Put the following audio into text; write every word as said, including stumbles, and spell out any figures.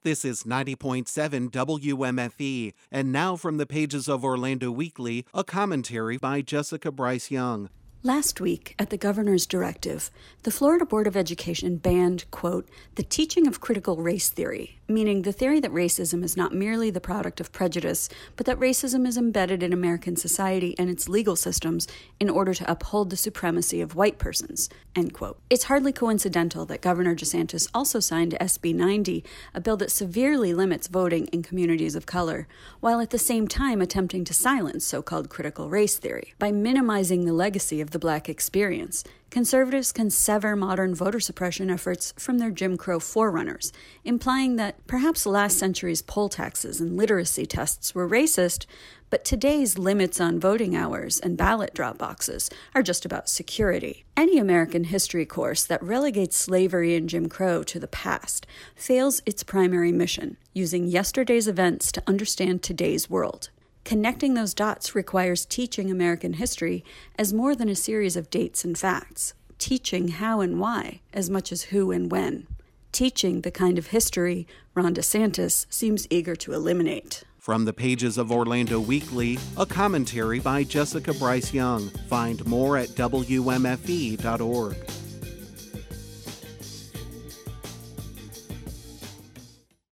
This is ninety point seven W M F E, and now from the pages of Orlando Weekly, a commentary by Jessica Bryce Young. Last week, at the governor's directive, the Florida Board of Education banned, quote, the teaching of critical race theory, meaning the theory that racism is not merely the product of prejudice, but that racism is embedded in American society and its legal systems in order to uphold the supremacy of white persons, end quote. It's hardly coincidental that Governor DeSantis also signed S B ninety, a bill that severely limits voting in communities of color, while at the same time attempting to silence so-called critical race theory. By minimizing the legacy of the Black experience, conservatives can sever modern voter suppression efforts from their Jim Crow forerunners, implying that perhaps last century's poll taxes and literacy tests were racist, but today's limits on voting hours and ballot drop boxes are just about security. Any American history course that relegates slavery and Jim Crow to the past fails its primary mission, using yesterday's events to understand today's world. Connecting those dots requires teaching American history as more than a series of dates and facts, teaching how and why as much as who and when, teaching the kind of history Ron DeSantis seems eager to eliminate. From the pages of Orlando Weekly, a commentary by Jessica Bryce Young. Find more at W M F E dot org.